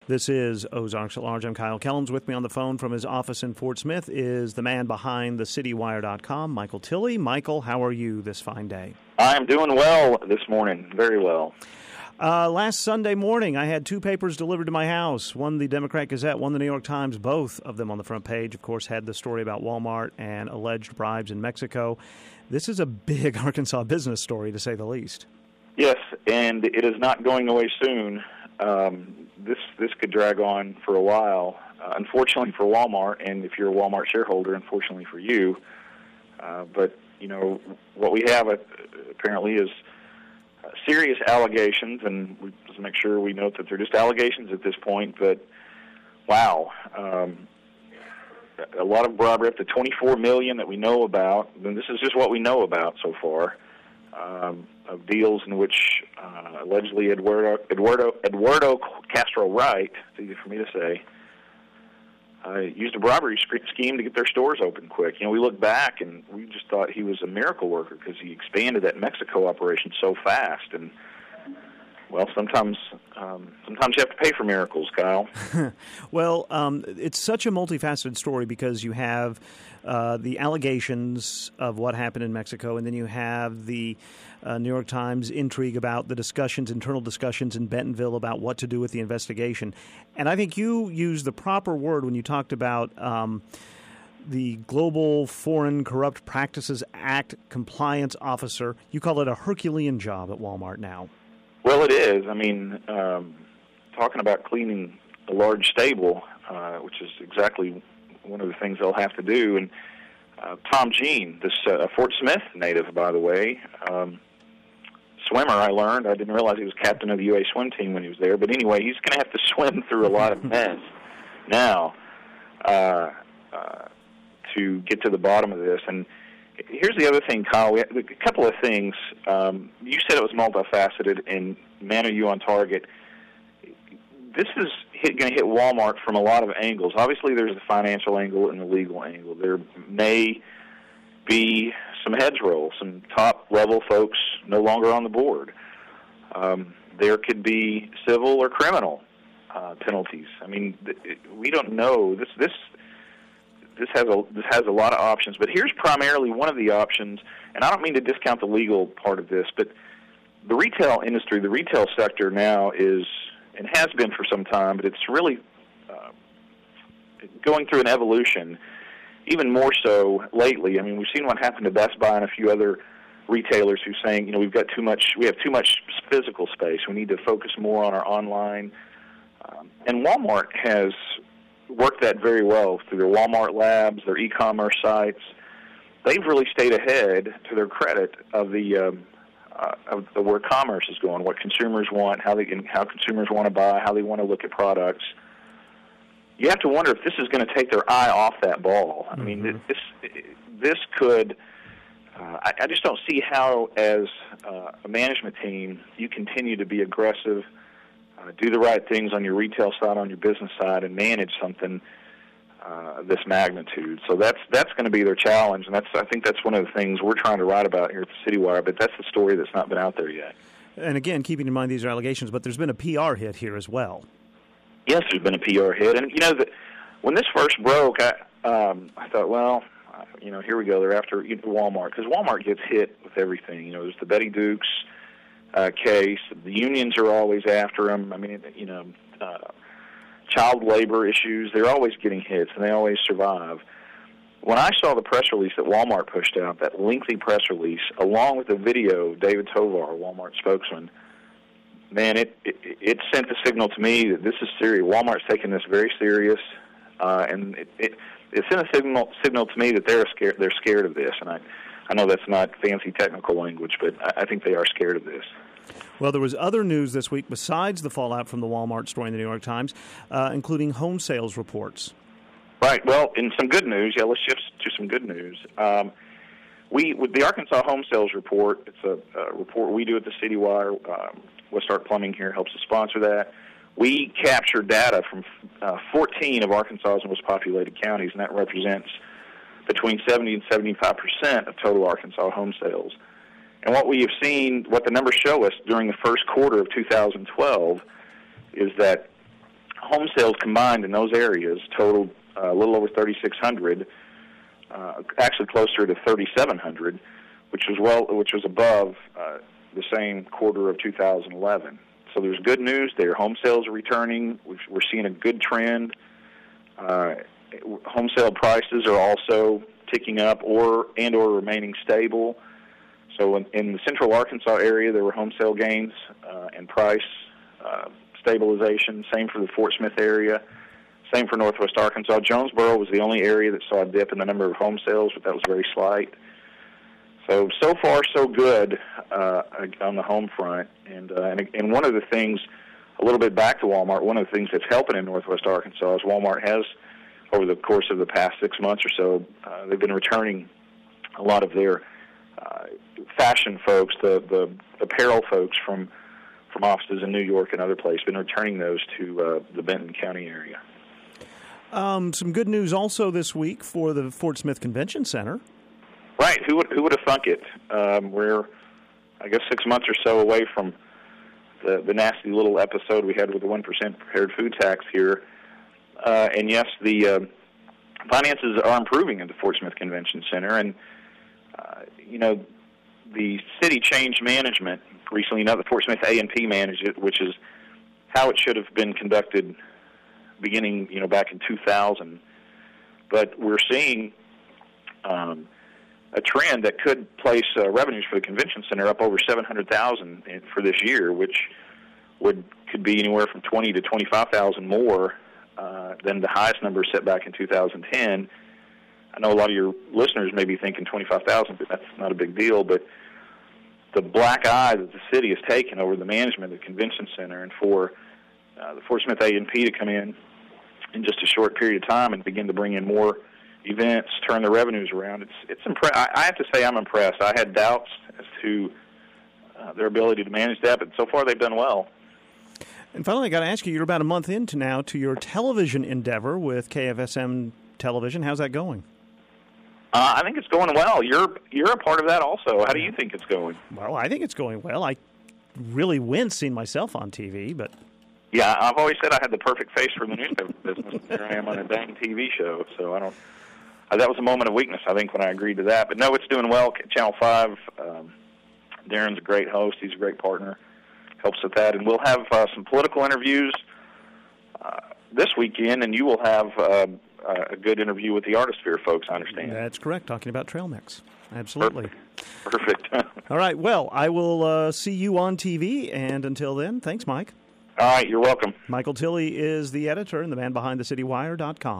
This is Ozarks at Large. I'm Kyle Kellums. With me on the phone from his office in Fort Smith is the man behind thecitywire.com, Michael Tilley. Michael, how are you this fine day? I'm doing well this morning, very well. Last Sunday morning, I had two papers delivered to my house, one the Democrat Gazette, one the New York Times, both of them on the front page, of course, had the story about Walmart and alleged bribes in Mexico. This is a big Arkansas business story, to say the least. Yes, and it is not going away soon. This could drag on for a while, unfortunately for Walmart, and if you're a Walmart shareholder, unfortunately for you. But, you know, what we have apparently is serious allegations, and we just make sure we note that they're just allegations at this point, but wow. A lot of bribery, up to $24 million that we know about, and this is just what we know about so far, of deals in which allegedly Eduardo Castro Wright, it's easy for me to say, used a bribery scheme to get their stores open quick. You know, we look back and we just thought he was a miracle worker because he expanded that Mexico operation so fast. And well, sometimes you have to pay for miracles, Kyle. Well, it's such a multifaceted story because you have the allegations of what happened in Mexico, and then you have the New York Times intrigue about the internal discussions in Bentonville about what to do with the investigation. And I think you used the proper word when you talked about the Global Foreign Corrupt Practices Act compliance officer. You call it a Herculean job at Walmart now. Well, it is. I mean, talking about cleaning a large stable, which is exactly one of the things they'll have to do. And Tom Jean, this Fort Smith native, by the way, swimmer, I learned. I didn't realize he was captain of the UA swim team when he was there. But anyway, he's going to have to swim through a lot of mess now to get to the bottom of this. And here's the other thing, Kyle. We have a couple of things. You said it was multifaceted, and man, are you on target. This is going to hit Walmart from a lot of angles. Obviously, there's the financial angle and the legal angle. There may be some heads roll, some top-level folks no longer on the board. There could be civil or criminal penalties. I mean, we don't know. This has a lot of options, but here's primarily one of the options, and I don't mean to discount the legal part of this, but the retail industry, the retail sector now is, and has been for some time, but it's really going through an evolution, even more so lately. I mean, we've seen what happened to Best Buy and a few other retailers who are saying, you know, we have too much physical space. We need to focus more on our online. And Walmart has worked that very well through their Walmart Labs, their e-commerce sites. They've really stayed ahead, to their credit, of the where commerce is going, what consumers want, how consumers want to buy, how they want to look at products. You have to wonder if this is going to take their eye off that ball. I mean, this could. I just don't see how, as a management team, you continue to be aggressive, do the right things on your retail side, on your business side, and manage something this magnitude. So that's going to be their challenge, and I think that's one of the things we're trying to write about here at the Citywire, but that's the story that's not been out there yet. And again, keeping in mind these are allegations, but there's been a PR hit here as well. Yes, there's been a PR hit. And, you know, when this first broke, I thought, well, you know, here we go. They're after Walmart, because Walmart gets hit with everything. You know, there's the Betty Dukes case. The unions are always after them. I mean, you know, child labor issues, they're always getting hits, and they always survive. When I saw the press release that Walmart pushed out, that lengthy press release, along with the video of David Tovar, Walmart spokesman, man, it sent the signal to me that this is serious. Walmart's taking this very serious, and it sent a signal to me that they're scared of this. And I know that's not fancy technical language, but I think they are scared of this. Well, there was other news this week besides the fallout from the Walmart story in the New York Times, including home sales reports. Right. Well, in some good news, let's shift to some good news. With the Arkansas Home Sales Report, it's a report we do at the Citywire. Westart Plumbing here helps to sponsor that. We capture data from 14 of Arkansas's most populated counties, and that represents between 70 and 75% of total Arkansas home sales. And what we have seen, what the numbers show us during the first quarter of 2012, is that home sales combined in those areas totaled a little over 3,600, actually closer to 3,700, which was above the same quarter of 2011. So there's good news there. Home sales are returning. We're seeing a good trend. Home sale prices are also ticking up or remaining stable. So in the central Arkansas area, there were home sale gains and price stabilization. Same for the Fort Smith area. Same for northwest Arkansas. Jonesboro was the only area that saw a dip in the number of home sales, but that was very slight. So far, so good on the home front. And one of the things, a little bit back to Walmart, one of the things that's helping in northwest Arkansas is Walmart has, over the course of the past 6 months or so, they've been returning a lot of their fashion folks, the apparel folks from offices in New York and other places, been returning those to the Benton County area. Some good news also this week for the Fort Smith Convention Center. Right. Who would have thunk it? We're, I guess, 6 months or so away from the nasty little episode we had with the 1% prepared food tax here. And yes, the finances are improving at the Fort Smith Convention Center. And, the city changed management recently. The Fort Smith A&P managed it, which is how it should have been conducted beginning, back in 2000. But we're seeing a trend that could place revenues for the convention center up over $700,000 for this year, which could be anywhere from $20,000 to $25,000 more than the highest number set back in 2010. I know a lot of your listeners may be thinking $25,000, but that's not a big deal. But the black eye that the city has taken over the management of the convention center, and for the Fort Smith A&P to come in just a short period of time and begin to bring in more events, turn the revenues around, it's I have to say I'm impressed. I had doubts as to their ability to manage that, but so far they've done well. And finally, I got to ask you, you're about a month into now to your television endeavor with KFSM Television. How's that going? I think it's going well. You're a part of that also. How do you think it's going? Well, I think it's going well. I really wince seeing myself on TV, but... Yeah, I've always said I had the perfect face for the newspaper business. Here I am on a dang TV show, so I don't... that was a moment of weakness, I think, when I agreed to that. But no, it's doing well. Channel 5, Darren's a great host. He's a great partner. Helps with that. And we'll have some political interviews this weekend, and you will have a good interview with the Artisphere folks, I understand. That's correct, talking about trail mix. Absolutely. Perfect. All right, well, I will see you on TV, and until then, thanks, Mike. All right, you're welcome. Michael Tilley is the editor and the man behind thecitywire.com.